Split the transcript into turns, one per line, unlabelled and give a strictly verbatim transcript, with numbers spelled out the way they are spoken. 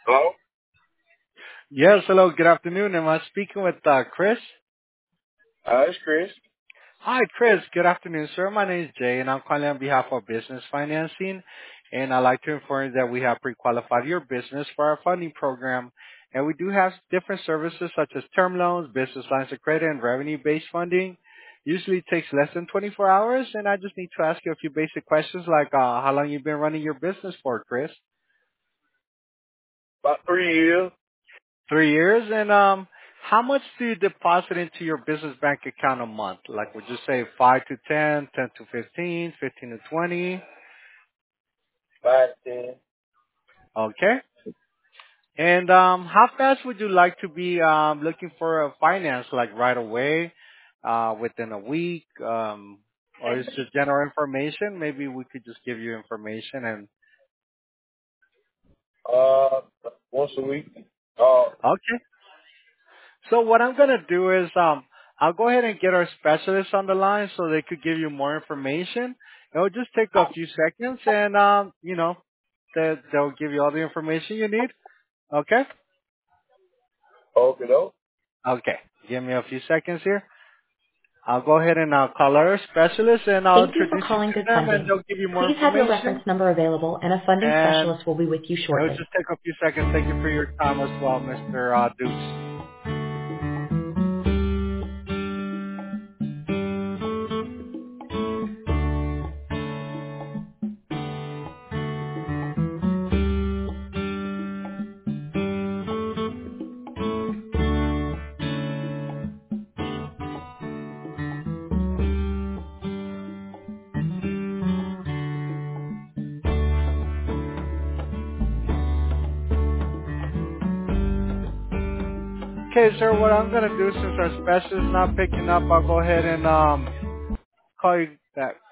Hello?
Yes, hello, good afternoon. Am I speaking with uh, Chris?
Uh, it's Chris.
Hi, Chris. Good afternoon, sir. My name is Jay, and I'm calling on behalf of Business Financing. And I'd like to inform you that we have pre-qualified your business for our funding program. And we do have different services such as term loans, business lines of credit, and revenue-based funding. Usually takes less than twenty-four hours, and I just need to ask you a few basic questions like uh, how long you've been running your business for, Chris?
About three years.
Three years. And um, how much do you deposit into your business bank account a month? Like, would you say five to ten, ten to fifteen, fifteen to twenty?
Five to ten.
Okay. And um, how fast would you like to be um, looking for a finance? Like right away, uh, within a week, um, or is just general information? Maybe we could just give you information and
Uh, once a week. Uh,
okay. So what I'm gonna do is um I'll go ahead and get our specialists on the line so they could give you more information. It'll just take a few seconds and um you know they they'll give you all the information you need. Okay?
okay, though.
Okay. Give me a few seconds here. I'll go ahead and I'll call our specialist and I'll
Thank you for
introduce you
calling
to
Good
them and
Funding.
they'll give you more
Please have your
information
reference number available and a funding
and
specialist will be with you
it'll
shortly.
just take a few seconds. Thank you for your time as well, Mister Uh, Dukes. Okay, sir, what I'm gonna do since our specialist is not picking up, I'll go ahead and um call you back.